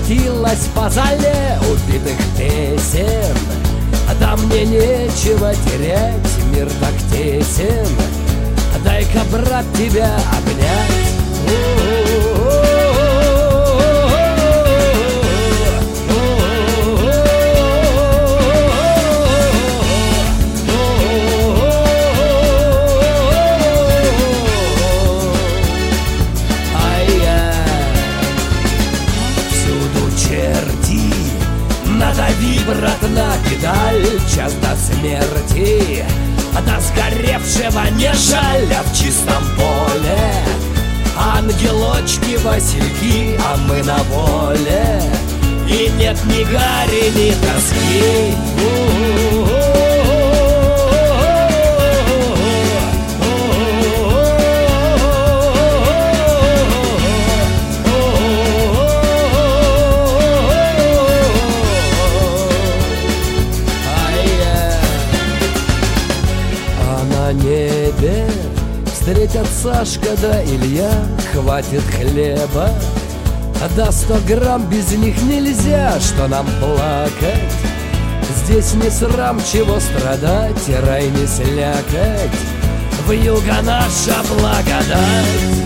скатилась по зале убитых песен. Да мне нечего терять, мир так тесен. Дай-ка, брат, тебя обнять. Надави, брат, на педаль, час до смерти. До сгоревшего не жаль, а в чистом поле ангелочки, васильки, а мы на воле. И нет ни гари, ни тоски. На небе встретят Сашка да Илья, хватит хлеба, да 100 грамм без них нельзя. Что нам плакать? Здесь не срам, чего страдать, и рай не слякоть, вьюга наша благодать.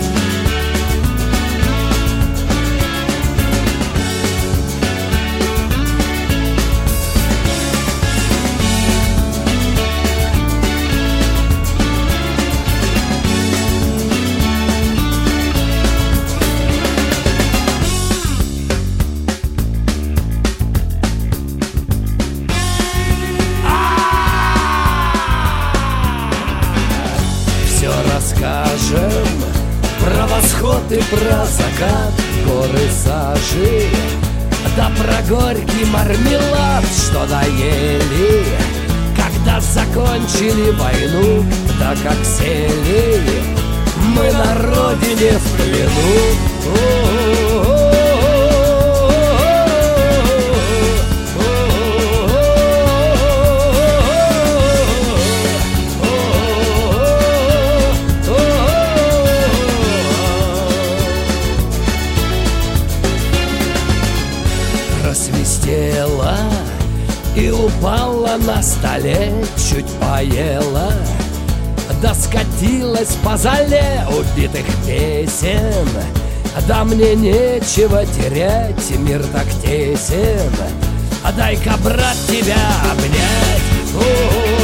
Расскажем про восход и про закат, горы сажи, да про горький мармелад, что доели, когда закончили войну, да как сели мы на родине в плену. Просвистела и упала на столе, чуть поела, да скатилась по зале убитых песен. Да мне нечего терять, мир так тесен. Дай-ка, брат, тебя обнять.